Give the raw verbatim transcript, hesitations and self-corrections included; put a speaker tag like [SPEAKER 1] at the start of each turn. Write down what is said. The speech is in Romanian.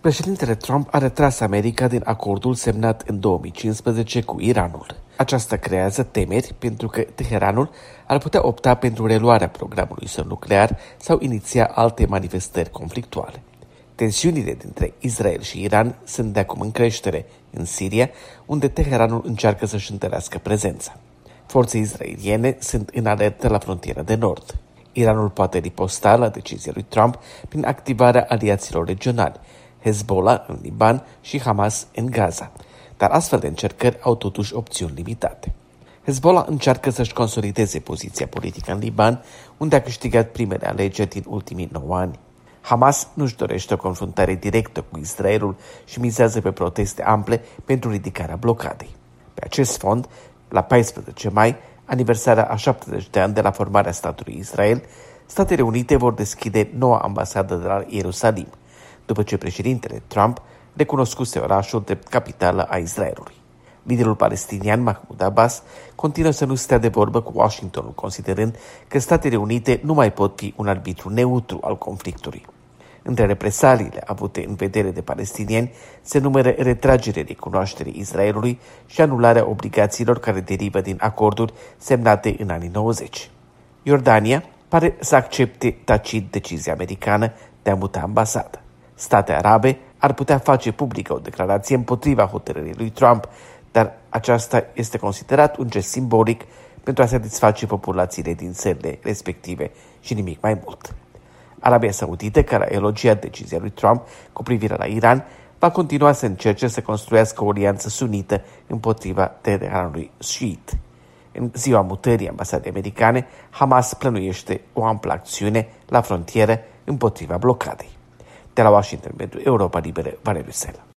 [SPEAKER 1] Președintele Trump a retras America din acordul semnat în două mii cincisprezece cu Iranul. Aceasta creează temeri pentru că Teheranul ar putea opta pentru reluarea programului său nuclear sau iniția alte manifestări conflictuale. Tensiunile dintre Israel și Iran sunt de acum în creștere în Siria, unde Teheranul încearcă să-și întărească prezența. Forțe israeliene sunt în alertă la frontiera de nord. Iranul poate riposta la decizia lui Trump prin activarea aliaților regionali, Hezbollah în Liban și Hamas în Gaza, dar astfel de încercări au totuși opțiuni limitate. Hezbollah încearcă să-și consolideze poziția politică în Liban, unde a câștigat primele alegeri din ultimii nouă ani. Hamas nu-și dorește o confruntare directă cu Israelul și mizează pe proteste ample pentru ridicarea blocadei. Pe acest fond, la paisprezece mai, aniversarea a șaptezeci de ani de la formarea statului Israel, Statele Unite vor deschide noua ambasadă de la Ierusalim, după ce președintele Trump recunoscuse orașul drept capitală a Israelului. Liderul palestinian Mahmoud Abbas continuă să nu stea de vorbă cu Washingtonul, considerând că Statele Unite nu mai pot fi un arbitru neutru al conflictului. Între represaliile avute în vedere de palestinieni se numără retragerea recunoașterii Israelului și anularea obligațiilor care derivă din acorduri semnate în anii nouăzeci. Iordania pare să accepte tacit decizia americană de a muta ambasada. State arabe ar putea face publică o declarație împotriva hotărârii lui Trump, dar aceasta este considerat un gest simbolic pentru a satisface populațiile din țările respective și nimic mai mult. Arabia Saudită, care a elogiat decizia lui Trump cu privire la Iran, va continua să încerce să construiască o alianță sunită împotriva Teheranului șiit. În ziua mutării ambasadei americane, Hamas plănuiește o amplă acțiune la frontieră împotriva blocadei. De la Washington pentru Europa Liberă, Valeriu Sela.